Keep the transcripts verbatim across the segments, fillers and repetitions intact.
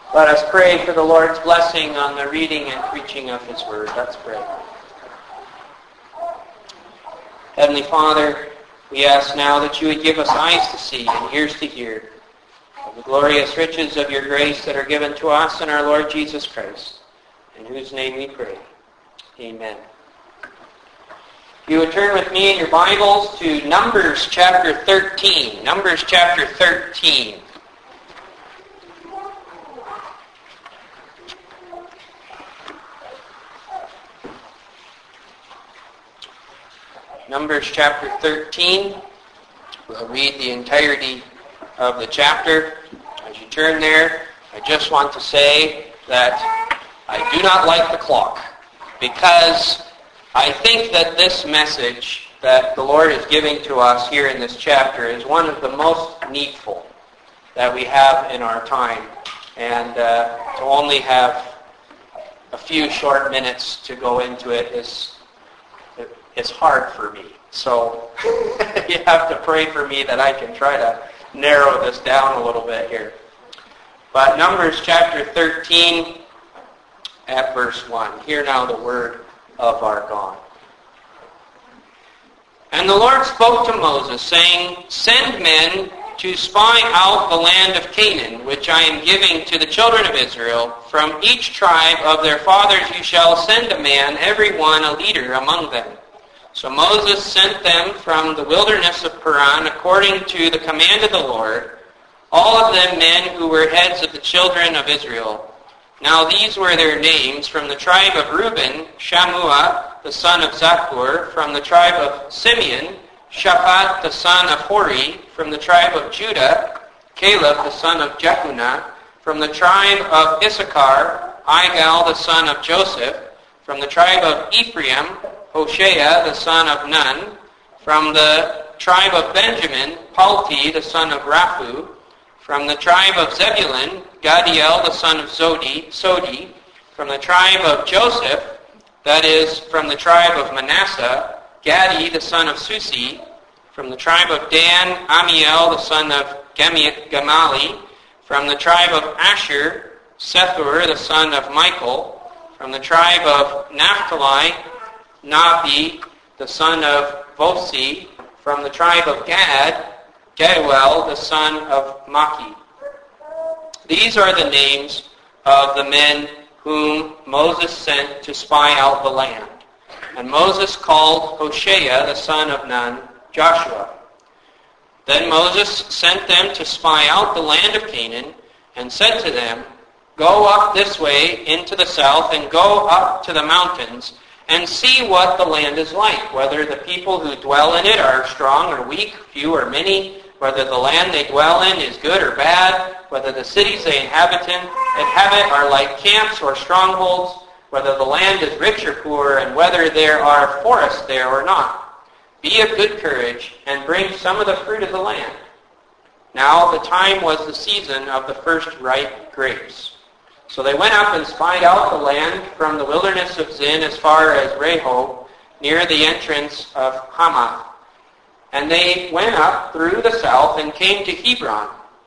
Let us pray for the Lord's blessing on the reading and preaching of His Word. Let's pray. Heavenly Father, we ask now that you would give us eyes to see and ears to hear of the glorious riches of your grace that are given to us in our Lord Jesus Christ, in whose name we pray. Amen. If you would turn with me in your Bibles to Numbers chapter thirteen. Numbers chapter thirteen. Numbers chapter thirteen. We'll read the entirety of the chapter. As you turn there, I just want to say that I do not like the clock, because I think that this message that the Lord is giving to us here in this chapter is one of the most needful that we have in our time. And uh, to only have a few short minutes to go into it is it's hard for me. So you have to pray for me that I can try to narrow this down a little bit here. But Numbers chapter thirteen at verse one. Hear now the word of our God. And the Lord spoke to Moses, saying, Send men to spy out the land of Canaan, which I am giving to the children of Israel. From each tribe of their fathers you shall send a man, every one a leader among them. So Moses sent them from the wilderness of Paran according to the command of the Lord, all of them men who were heads of the children of Israel. Now these were their names: from the tribe of Reuben, Shammua the son of Zakur; from the tribe of Simeon, Shaphat the son of Hori; from the tribe of Judah, Caleb the son of Jephunneh; from the tribe of Issachar, Igal the son of Joseph; from the tribe of Ephraim, Hoshea the son of Nun; from the tribe of Benjamin, Palti the son of Raphu; from the tribe of Zebulun, Gadiel the son of Zodi; Sodi; from the tribe of Joseph, that is, from the tribe of Manasseh, Gadi the son of Susi; from the tribe of Dan, Amiel the son of Gamali; from the tribe of Asher, Sethur the son of Michael; from the tribe of Naphtali, Nabi the son of Vosi; from the tribe of Gad, Geduel the son of Maki. These are the names of the men whom Moses sent to spy out the land. And Moses called Hoshea the son of Nun Joshua. Then Moses sent them to spy out the land of Canaan, and said to them, Go up this way into the south, and go up to the mountains, and see what the land is like, whether the people who dwell in it are strong or weak, few or many, whether the land they dwell in is good or bad, whether the cities they inhabit in, inhabit are like camps or strongholds, whether the land is rich or poor, and whether there are forests there or not. Be of good courage, and bring some of the fruit of the land. Now the time was the season of the first ripe grapes. So they went up and spied out the land from the wilderness of Zin as far as Rehob, near the entrance of Hamath. And they went up through the south and came to Hebron.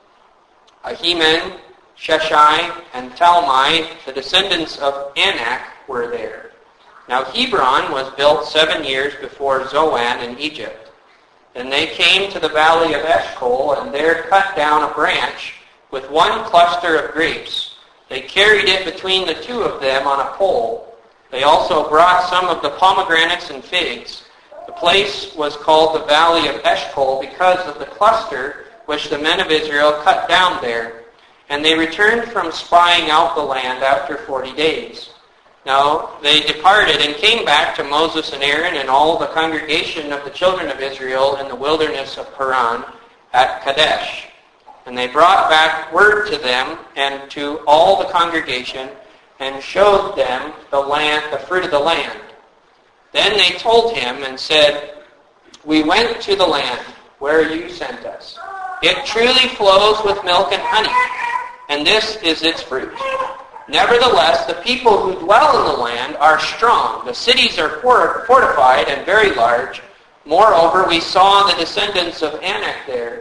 Ahiman, Sheshai, and Talmai, the descendants of Anak, were there. Now Hebron was built seven years before Zoan in Egypt. Then they came to the valley of Eshcol, and there cut down a branch with one cluster of grapes. They carried it between the two of them on a pole. They also brought some of the pomegranates and figs. The place was called the Valley of Eshcol because of the cluster which the men of Israel cut down there. And they returned from spying out the land after forty days. Now they departed and came back to Moses and Aaron and all the congregation of the children of Israel in the wilderness of Paran at Kadesh. And they brought back word to them and to all the congregation, and showed them the land, the fruit of the land. Then they told him and said, We went to the land where you sent us. It truly flows with milk and honey, and this is its fruit. Nevertheless, the people who dwell in the land are strong. The cities are fortified and very large. Moreover, we saw the descendants of Anak there.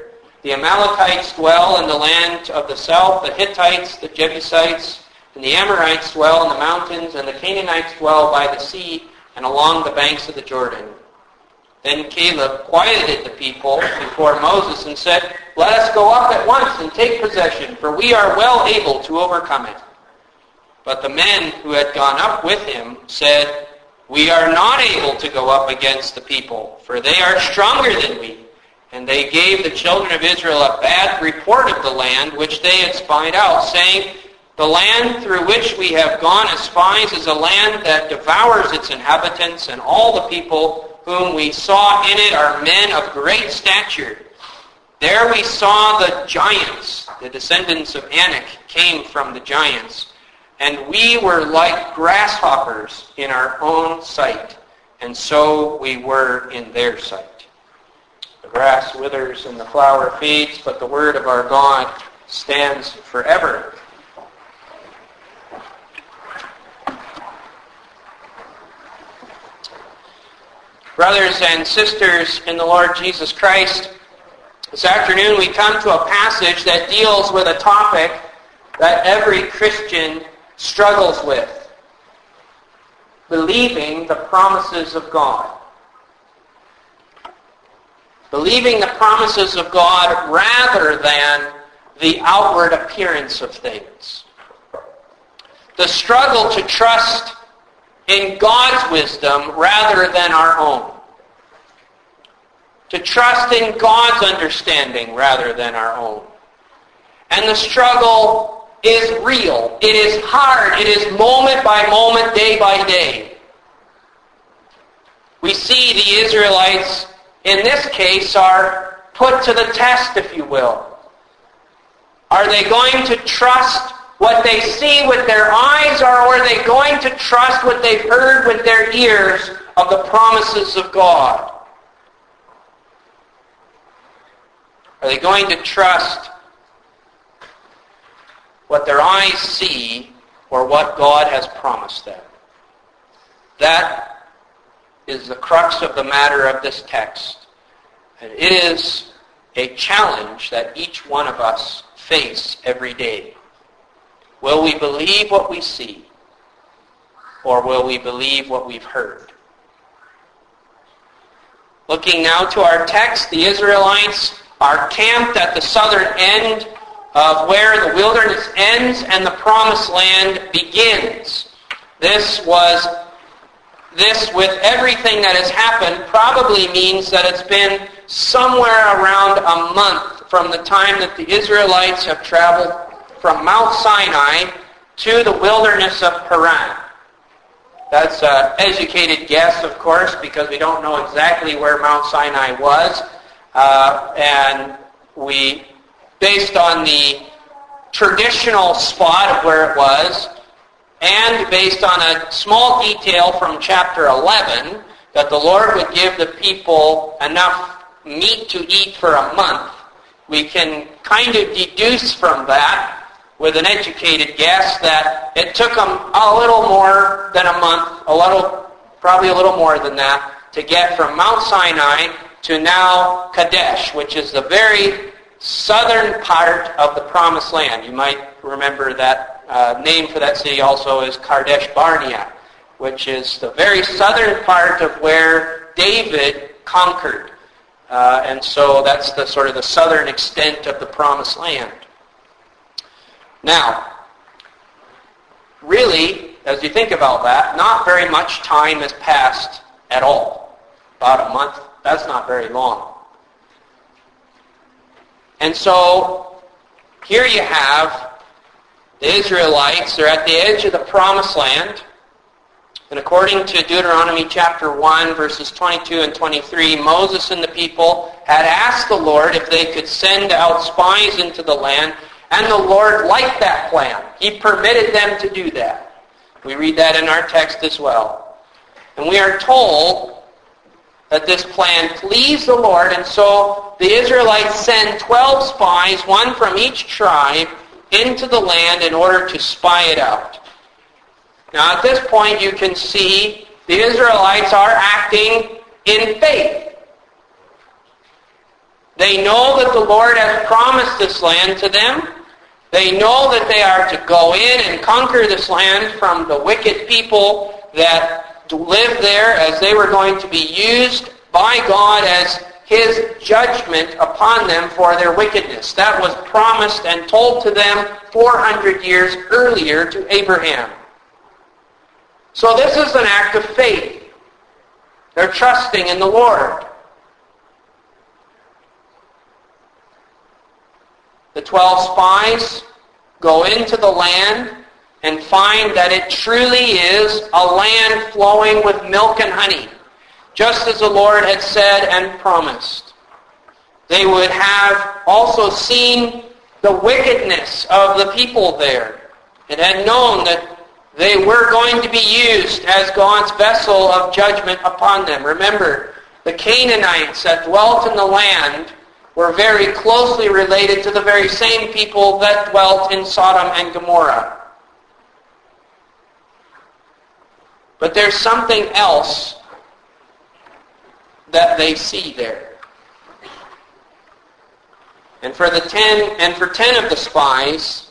The Amalekites dwell in the land of the south, the Hittites, the Jebusites, and the Amorites dwell in the mountains, and the Canaanites dwell by the sea and along the banks of the Jordan. Then Caleb quieted the people before Moses and said, "Let us go up at once and take possession, for we are well able to overcome it." But the men who had gone up with him said, "We are not able to go up against the people, for they are stronger than we." And they gave the children of Israel a bad report of the land which they had spied out, saying, "The land through which we have gone as spies is a land that devours its inhabitants, and all the people whom we saw in it are men of great stature. There we saw the giants, the descendants of Anak came from the giants, and we were like grasshoppers in our own sight, and so we were in their sight." The grass withers and the flower fades, but the word of our God stands forever. Brothers and sisters in the Lord Jesus Christ, this afternoon we come to a passage that deals with a topic that every Christian struggles with: believing the promises of God. Believing the promises of God rather than the outward appearance of things. The struggle to trust in God's wisdom rather than our own. To trust in God's understanding rather than our own. And the struggle is real. It is hard. It is moment by moment, day by day. We see the Israelites, in this case, are put to the test, if you will. Are they going to trust what they see with their eyes, or are they going to trust what they've heard with their ears of the promises of God? Are they going to trust what their eyes see or what God has promised them? That is the crux of the matter of this text. And it is a challenge that each one of us face every day. Will we believe what we see, or will we believe what we've heard? Looking now to our text, the Israelites are camped at the southern end of where the wilderness ends and the promised land begins. This was, this with everything that has happened, probably means that it's been somewhere around a month from the time that the Israelites have traveled from Mount Sinai to the wilderness of Paran. That's an educated guess, of course, because we don't know exactly where Mount Sinai was. Uh, and we, based on the traditional spot of where it was, and based on a small detail from chapter eleven, that the Lord would give the people enough meat to eat for a month, we can kind of deduce from that, with an educated guess, that it took them a little more than a month, a little, probably a little more than that, to get from Mount Sinai to now Kadesh, which is the very southern part of the Promised Land. You might remember that uh, name for that city also is Kadesh Barnea, which is the very southern part of where David conquered. Uh, and so that's the sort of the southern extent of the Promised Land. Now, really, as you think about that, not very much time has passed at all. About a month. That's not very long. And so, here you have the Israelites. They're at the edge of the Promised Land. And according to Deuteronomy chapter one, verses twenty-two and twenty-three, Moses and the people had asked the Lord if they could send out spies into the land. And the Lord liked that plan. He permitted them to do that. We read that in our text as well. And we are told that this plan pleased the Lord, and so the Israelites send twelve spies, one from each tribe, into the land in order to spy it out. Now at this point you can see the Israelites are acting in faith. They know that the Lord has promised this land to them. They know that they are to go in and conquer this land from the wicked people that live there, as they were going to be used by God as His judgment upon them for their wickedness. That was promised and told to them four hundred years earlier to Abraham. So this is an act of faith. They're trusting in the Lord. The twelve spies go into the land and find that it truly is a land flowing with milk and honey, just as the Lord had said and promised. They would have also seen the wickedness of the people there and had known that they were going to be used as God's vessel of judgment upon them. Remember, the Canaanites that dwelt in the land were very closely related to the very same people that dwelt in Sodom and Gomorrah. But there's something else that they see there. And for the ten and for ten of the spies,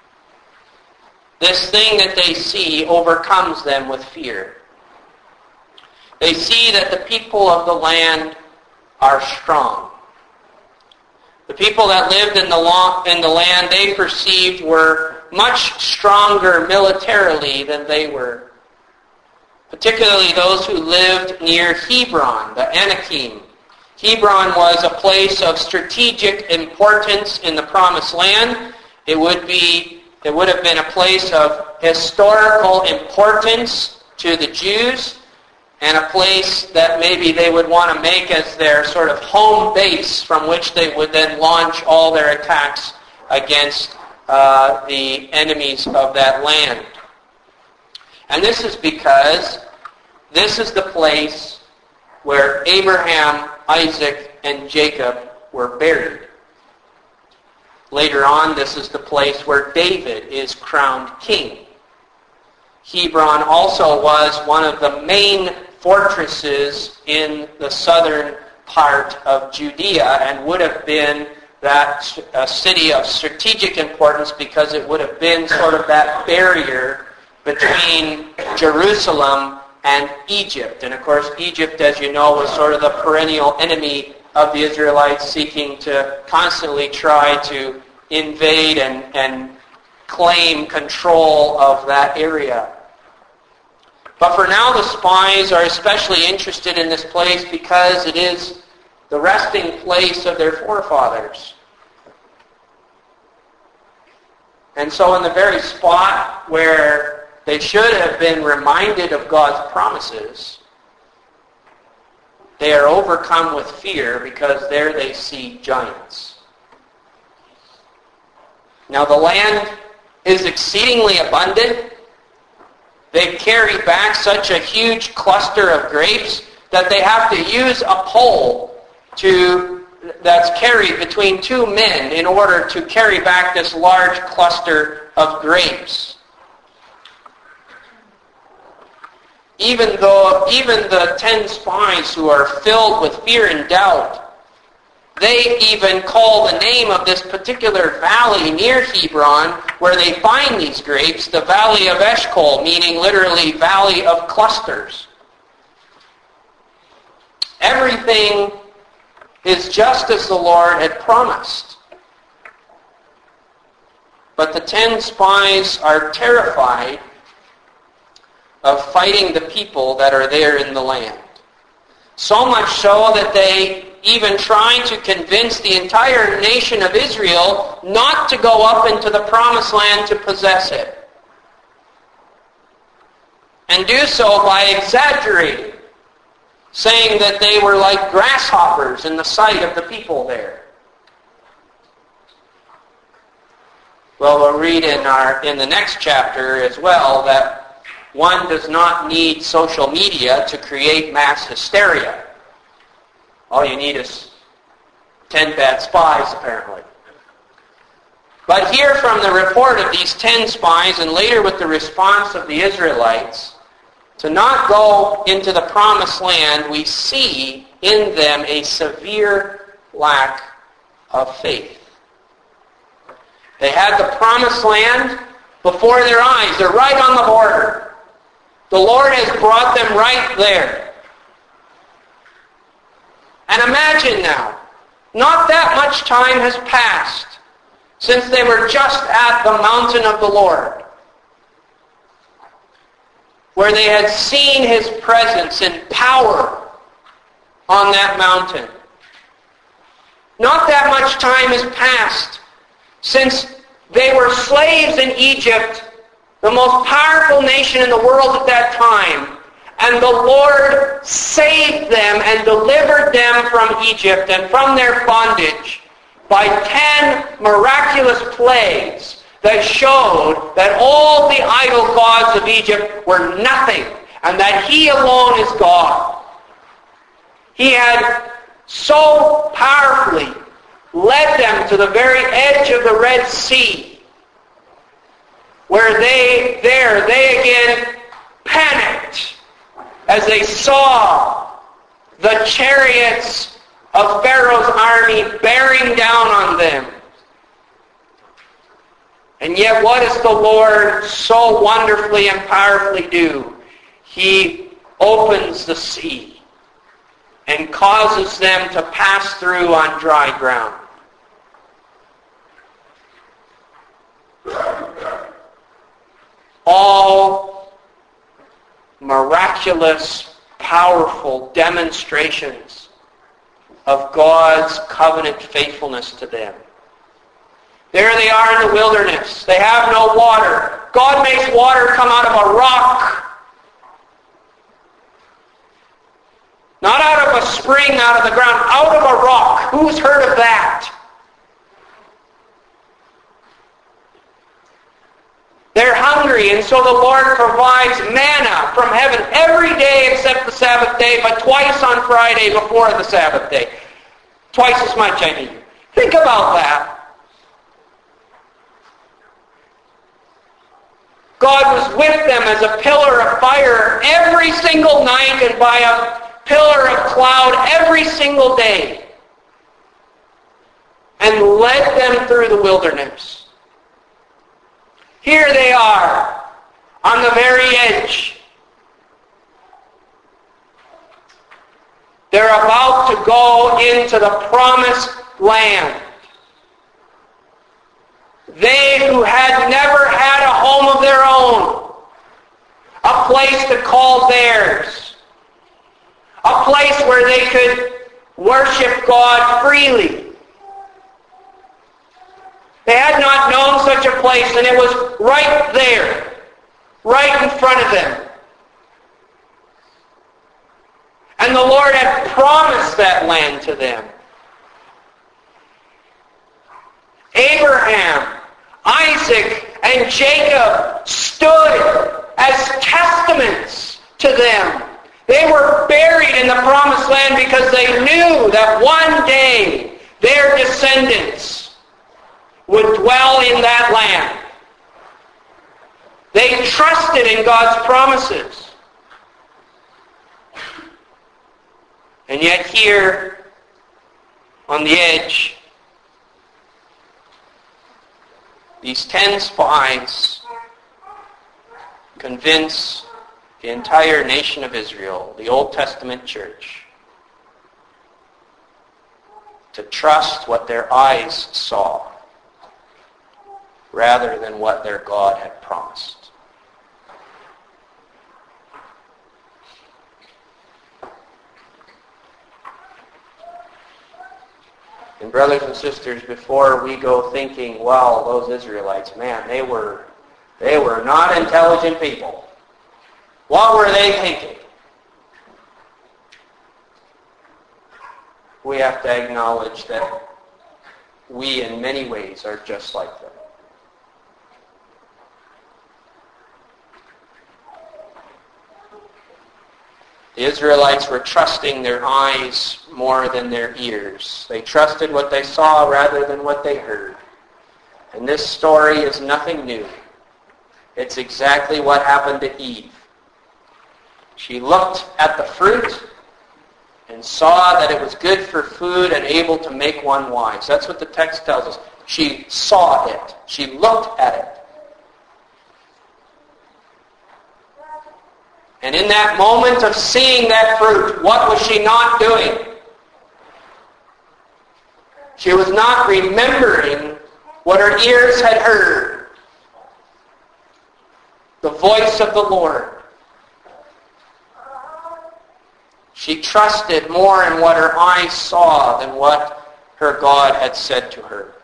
this thing that they see overcomes them with fear. They see that the people of the land are strong. The people that lived in the, long, in the land they perceived were much stronger militarily than they were. Particularly those who lived near Hebron, the Anakim. Hebron was a place of strategic importance in the Promised Land. It would be, it would have been a place of historical importance to the Jews, and a place that maybe they would want to make as their sort of home base from which they would then launch all their attacks against uh, the enemies of that land. And this is because this is the place where Abraham, Isaac, and Jacob were buried. Later on, this is the place where David is crowned king. Hebron also was one of the main fortresses in the southern part of Judea and would have been that a city of strategic importance because it would have been sort of that barrier between Jerusalem and Egypt. And of course, Egypt, as you know, was sort of the perennial enemy of the Israelites, seeking to constantly try to invade and, and claim control of that area. But for now, the spies are especially interested in this place because it is the resting place of their forefathers. And so in the very spot where they should have been reminded of God's promises, they are overcome with fear because there they see giants. Now the land is exceedingly abundant. They carry back such a huge cluster of grapes that they have to use a pole to that's carried between two men in order to carry back this large cluster of grapes. Even though, even the ten spies who are filled with fear and doubt, they even call the name of this particular valley near Hebron where they find these grapes the Valley of Eshcol, meaning literally Valley of Clusters. Everything is just as the Lord had promised. But the ten spies are terrified of fighting the people that are there in the land. So much so that they even trying to convince the entire nation of Israel not to go up into the Promised Land to possess it. And do so by exaggerating, saying that they were like grasshoppers in the sight of the people there. Well, we'll read in our in the next chapter as well that one does not need social media to create mass hysteria. All you need is ten bad spies, apparently. But here from the report of these ten spies, and later with the response of the Israelites, to not go into the Promised Land, we see in them a severe lack of faith. They had the promised land before their eyes. They're right on the border. The Lord has brought them right there. And imagine now, not that much time has passed since they were just at the mountain of the Lord, where they had seen His presence and power on that mountain. Not that much time has passed since they were slaves in Egypt, the most powerful nation in the world at that time, and the Lord saved them and delivered them from Egypt and from their bondage by ten miraculous plagues that showed that all the idol gods of Egypt were nothing and that He alone is God. He had so powerfully led them to the very edge of the Red Sea, where they, there, they again panicked as they saw the chariots of Pharaoh's army bearing down on them. And yet what does the Lord so wonderfully and powerfully do? He opens the sea and causes them to pass through on dry ground. All miraculous, powerful demonstrations of God's covenant faithfulness to them. There they are in the wilderness. They have no water. God makes water come out of a rock. Not out of a spring, out of the ground, out of a rock. Who's heard of that? They're hungry, and so the Lord provides manna from heaven every day except the Sabbath day, but twice on Friday before the Sabbath day. Twice as much, I mean. Think about that. God was with them as a pillar of fire every single night and by a pillar of cloud every single day, and led them through the wilderness. Here they are, on the very edge. They're about to go into the promised land. They who had never had a home of their own, a place to call theirs, a place where they could worship God freely. They had not known such a place, and it was right there, right in front of them. And the Lord had promised that land to them. Abraham, Isaac, and Jacob stood as testaments to them. They were buried in the promised land because they knew that one day their descendants would dwell in that land. They trusted in God's promises. And yet here, on the edge, these ten spies convince the entire nation of Israel, the Old Testament church, to trust what their eyes saw rather than what their God had promised. And brothers and sisters, before we go thinking, well, those Israelites, man, they were they were not intelligent people. What were they thinking? We have to acknowledge that we in many ways are just like them. The Israelites were trusting their eyes more than their ears. They trusted what they saw rather than what they heard. And this story is nothing new. It's exactly what happened to Eve. She looked at the fruit and saw that it was good for food and able to make one wise. That's what the text tells us. She saw it. She looked at it. And in that moment of seeing that fruit, what was she not doing? She was not remembering what her ears had heard. The voice of the Lord. She trusted more in what her eyes saw than what her God had said to her.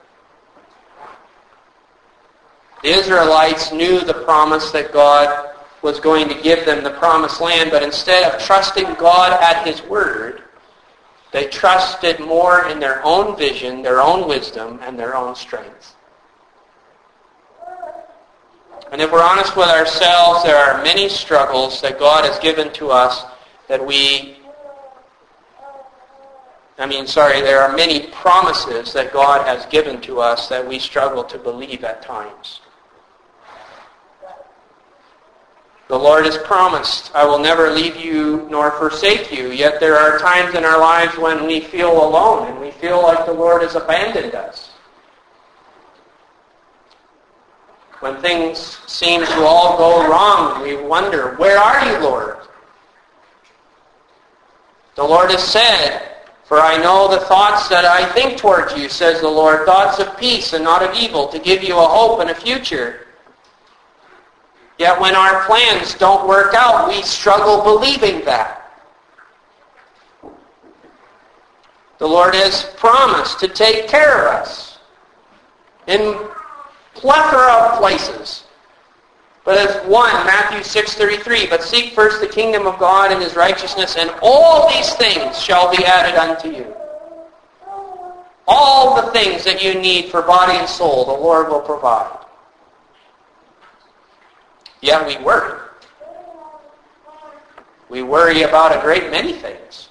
The Israelites knew the promise that God was going to give them, the promised land, but instead of trusting God at His word, they trusted more in their own vision, their own wisdom, and their own strength. And if we're honest with ourselves, there are many struggles that God has given to us that we, I mean, sorry, there are many promises that God has given to us that we struggle to believe at times. The Lord has promised, I will never leave you nor forsake you. Yet there are times in our lives when we feel alone and we feel like the Lord has abandoned us. When things seem to all go wrong, we wonder, where are you, Lord? The Lord has said, for I know the thoughts that I think towards you, says the Lord, thoughts of peace and not of evil, to give you a hope and a future. Yet when our plans don't work out, we struggle believing that. The Lord has promised to take care of us in plethora of places. But as one, Matthew six thirty-three, but seek first the kingdom of God and His righteousness, and all these things shall be added unto you. All the things that you need for body and soul, the Lord will provide. Yet we worry. We worry about a great many things.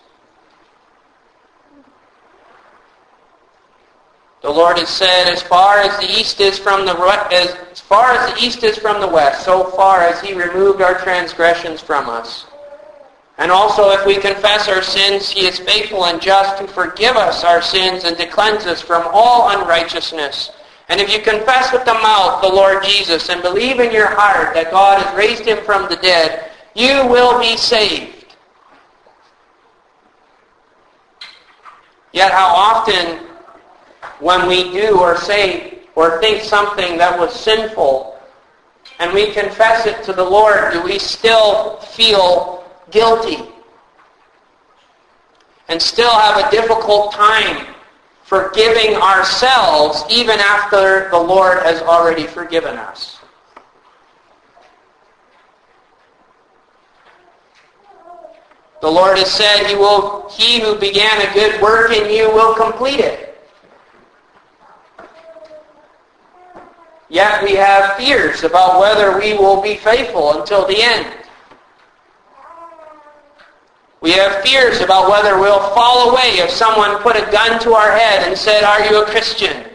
The Lord has said, as far as the east is from the as, as far as the east is from the west, so far as He removed our transgressions from us. And also, if we confess our sins, He is faithful and just to forgive us our sins and to cleanse us from all unrighteousness. And if you confess with the mouth the Lord Jesus and believe in your heart that God has raised Him from the dead, you will be saved. Yet how often when we do or say or think something that was sinful and we confess it to the Lord, do we still feel guilty and still have a difficult time forgiving ourselves even after the Lord has already forgiven us? The Lord has said, He will, He who began a good work in you will complete it. Yet we have fears about whether we will be faithful until the end. We have fears about whether we'll fall away if someone put a gun to our head and said, are you a Christian?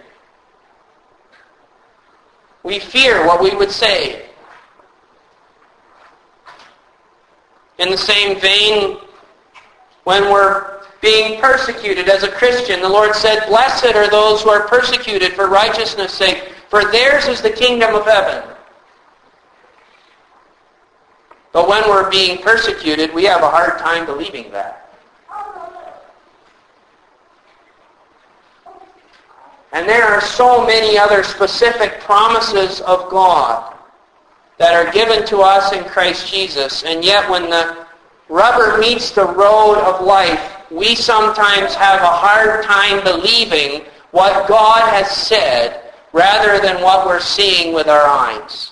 We fear what we would say. In the same vein, when we're being persecuted as a Christian, the Lord said, blessed are those who are persecuted for righteousness' sake, for theirs is the kingdom of heaven. But when we're being persecuted, we have a hard time believing that. And there are so many other specific promises of God that are given to us in Christ Jesus. And yet when the rubber meets the road of life, we sometimes have a hard time believing what God has said rather than what we're seeing with our eyes.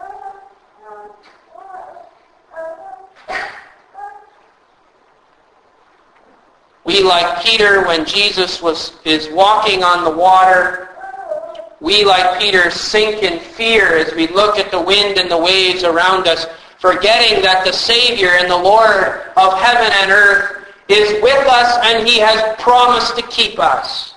We, like Peter, when Jesus was is walking on the water, we, like Peter, sink in fear as we look at the wind and the waves around us, forgetting that the Savior and the Lord of heaven and earth is with us and He has promised to keep us.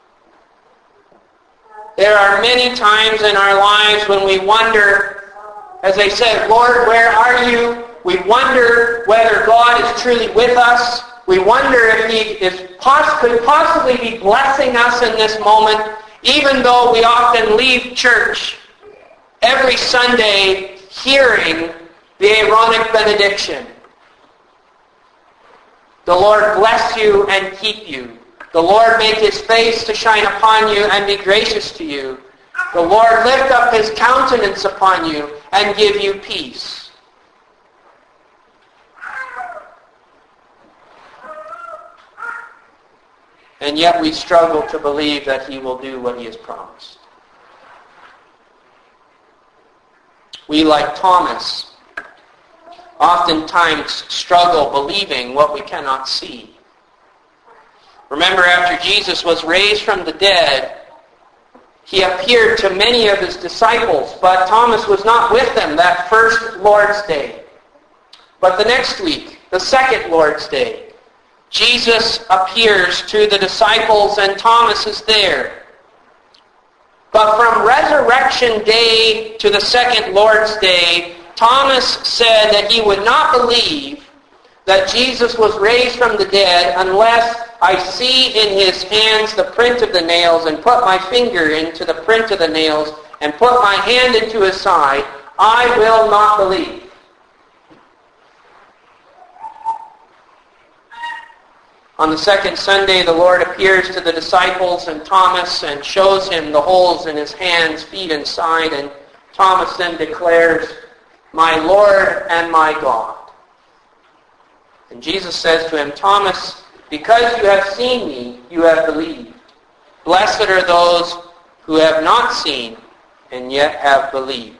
There are many times in our lives when we wonder As they said, Lord, where are you? We wonder whether God is truly with us. We wonder if He is poss- could possibly be blessing us in this moment, even though we often leave church every Sunday hearing the Aaronic benediction. The Lord bless you and keep you. The Lord make His face to shine upon you and be gracious to you. The Lord lift up His countenance upon you and give you peace. And yet we struggle to believe that He will do what He has promised. We, like Thomas, oftentimes struggle believing what we cannot see. Remember, after Jesus was raised from the dead, He appeared to many of His disciples, but Thomas was not with them that first Lord's Day. But the next week, the second Lord's Day, Jesus appears to the disciples and Thomas is there. But from Resurrection Day to the second Lord's Day, Thomas said that he would not believe that Jesus was raised from the dead unless I see in His hands the print of the nails and put my finger into the print of the nails and put my hand into His side. I will not believe. On the second Sunday, the Lord appears to the disciples and Thomas and shows him the holes in his hands, feet, and side. And Thomas then declares, "My Lord and my God." And Jesus says to him, "Thomas, because you have seen me, you have believed. Blessed are those who have not seen and yet have believed."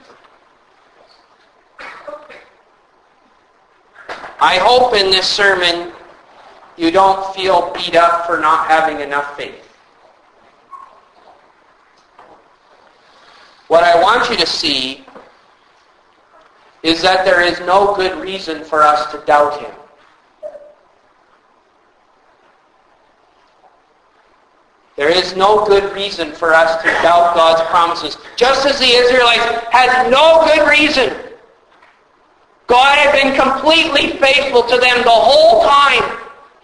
I hope in this sermon you don't feel beat up for not having enough faith. What I want you to see is that there is no good reason for us to doubt Him. There is no good reason for us to doubt God's promises. Just as the Israelites had no good reason. God had been completely faithful to them the whole time.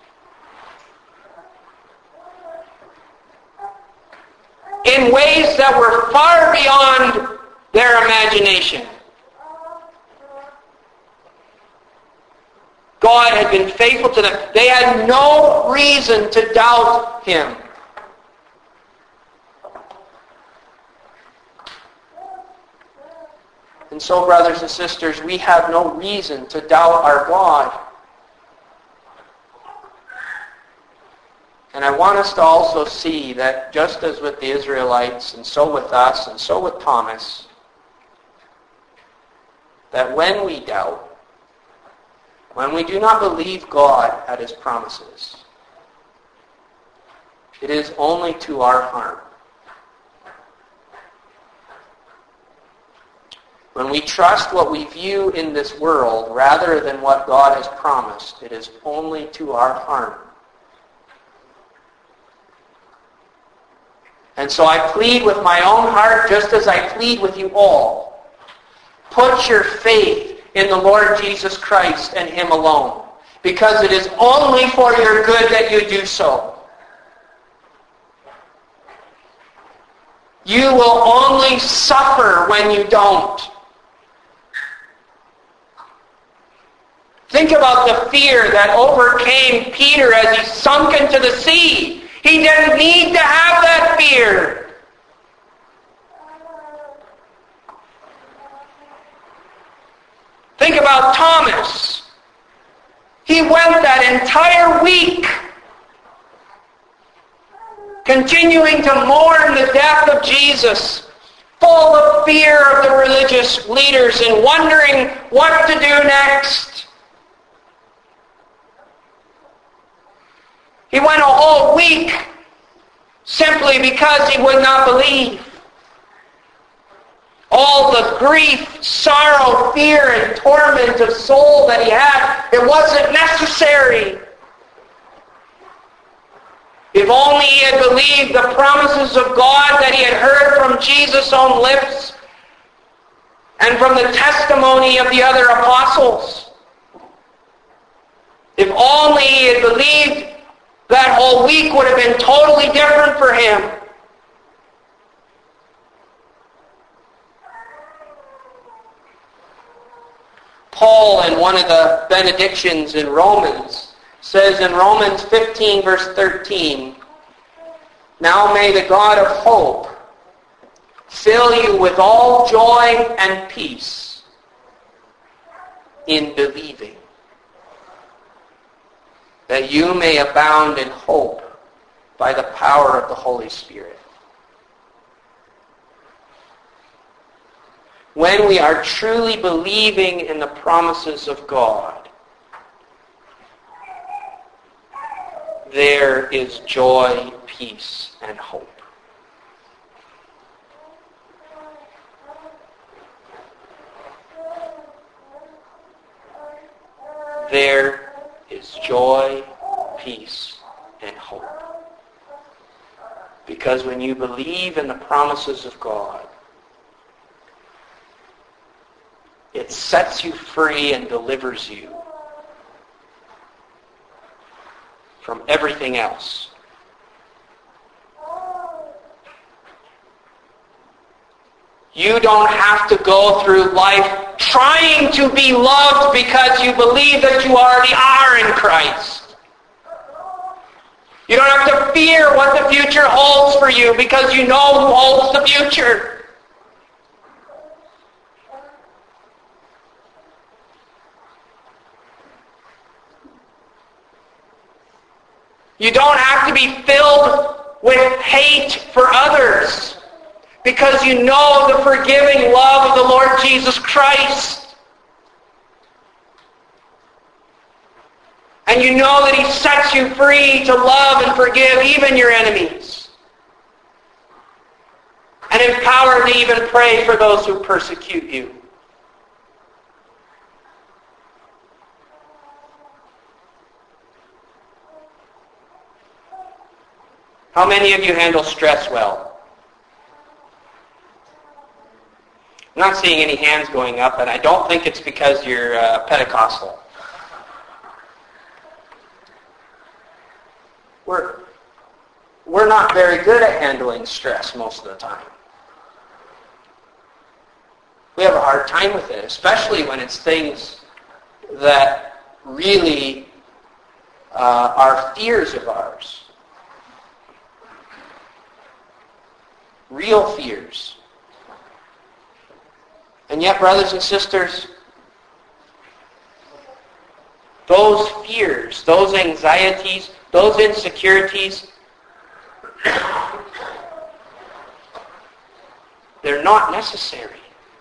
In ways that were far beyond their imagination. God had been faithful to them. They had no reason to doubt Him. And so, brothers and sisters, we have no reason to doubt our God. And I want us to also see that just as with the Israelites, and so with us, and so with Thomas, that when we doubt, when we do not believe God at His promises, it is only to our harm. When we trust what we view in this world rather than what God has promised, it is only to our harm. And so I plead with my own heart, just as I plead with you all. Put your faith in the Lord Jesus Christ and Him alone, because it is only for your good that you do so. You will only suffer when you don't. Think about the fear that overcame Peter as he sunk into the sea. He didn't need to have that fear. Think about Thomas. He went that entire week continuing to mourn the death of Jesus, full of fear of the religious leaders and wondering what to do next. He went a whole week simply because he would not believe. All the grief, sorrow, fear, and torment of soul that he had, it wasn't necessary. If only he had believed the promises of God that he had heard from Jesus' own lips, and from the testimony of the other apostles. If only he had believed, that whole week would have been totally different for him. Paul, in one of the benedictions in Romans, says in Romans fifteen, verse thirteen, "Now may the God of hope fill you with all joy and peace in believing, that you may abound in hope by the power of the Holy Spirit." When we are truly believing in the promises of God, there is joy, peace, and hope. There is joy, peace, and hope. Because when you believe in the promises of God, it sets you free and delivers you from everything else. You don't have to go through life trying to be loved because you believe that you already are in Christ. You don't have to fear what the future holds for you because you know who holds the future. You don't have to be filled with hate for others because you know the forgiving love of the Lord Jesus Christ. And you know that he sets you free to love and forgive even your enemies. And empowered to even pray for those who persecute you. How many of you handle stress well? I'm not seeing any hands going up, and I don't think it's because you're uh, Pentecostal. We're, we're not very good at handling stress most of the time. We have a hard time with it, especially when it's things that really uh, are fears of ours. Real fears. And yet, brothers and sisters, those fears, those anxieties, those insecurities, they're not necessary.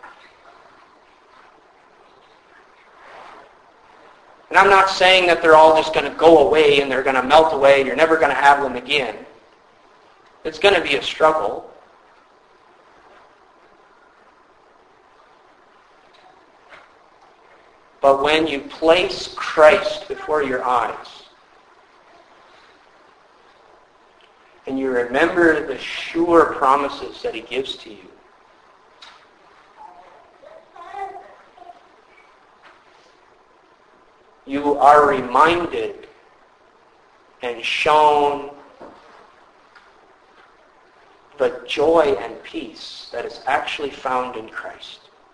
And I'm not saying that they're all just going to go away and they're going to melt away and you're never going to have them again. It's going to be a struggle. But when you place Christ before your eyes and you remember the sure promises that he gives to you, you are reminded and shown the joy and peace that is actually found in Christ.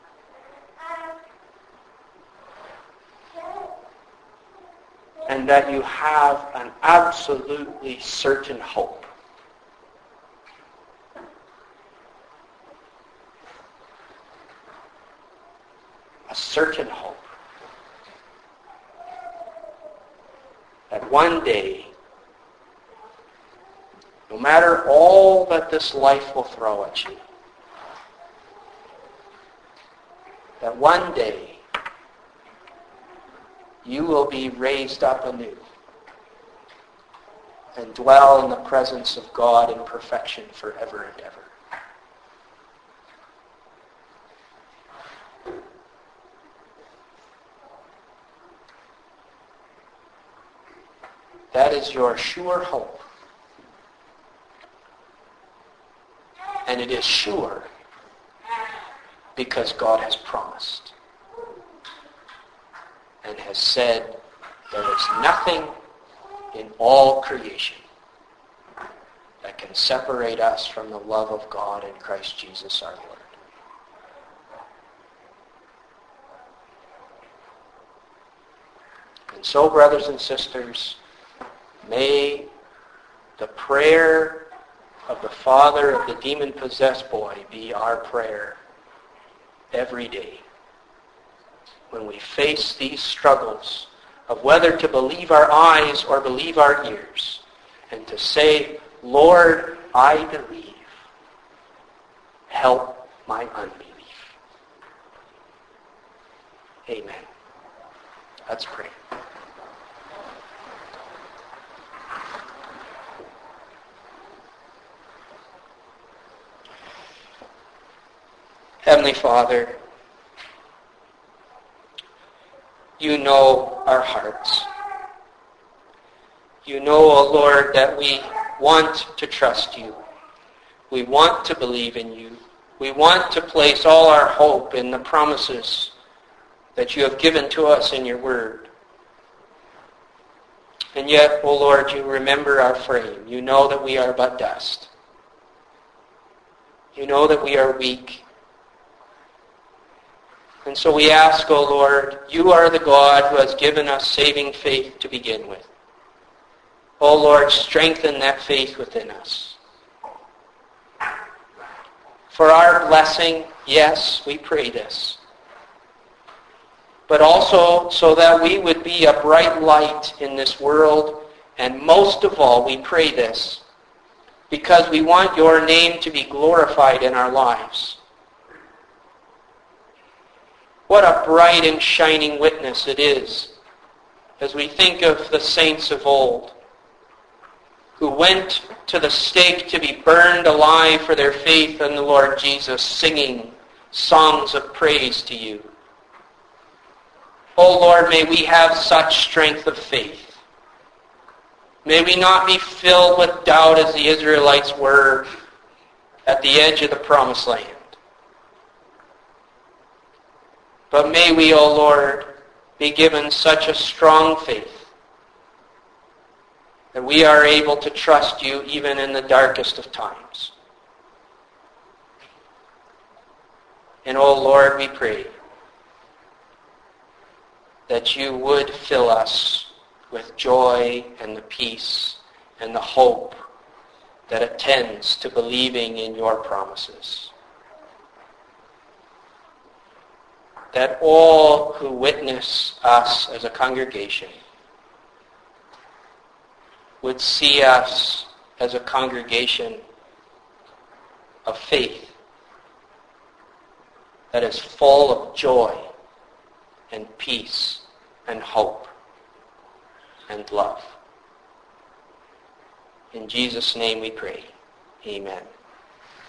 And that you have an absolutely certain hope. A certain hope. That one day, no matter all that this life will throw at you, that one day, you will be raised up anew and dwell in the presence of God in perfection forever and ever. That is your sure hope. And it is sure because God has promised and has said there is nothing in all creation that can separate us from the love of God in Christ Jesus our Lord. And so, brothers and sisters, may the prayer of the father of the demon-possessed boy be our prayer every day when we face these struggles of whether to believe our eyes or believe our ears, and to say, Lord, I believe. Help my unbelief. Amen. Let's pray. Heavenly Father, you know our hearts. You know, O Lord, that we want to trust you. We want to believe in you. We want to place all our hope in the promises that you have given to us in your word. And yet, O Lord, you remember our frame. You know that we are but dust. You know that we are weak. And so we ask, O Lord, you are the God who has given us saving faith to begin with. O Lord, strengthen that faith within us. For our blessing, yes, we pray this. But also so that we would be a bright light in this world. And most of all, we pray this because we want your name to be glorified in our lives. What a bright and shining witness it is as we think of the saints of old who went to the stake to be burned alive for their faith in the Lord Jesus, singing songs of praise to you. Oh Lord, may we have such strength of faith. May we not be filled with doubt as the Israelites were at the edge of the promised land. But may we, O Lord, be given such a strong faith that we are able to trust you even in the darkest of times. And, O Lord, we pray that you would fill us with joy and the peace and the hope that attends to believing in your promises. That all who witness us as a congregation would see us as a congregation of faith that is full of joy and peace and hope and love. In Jesus' name we pray. Amen.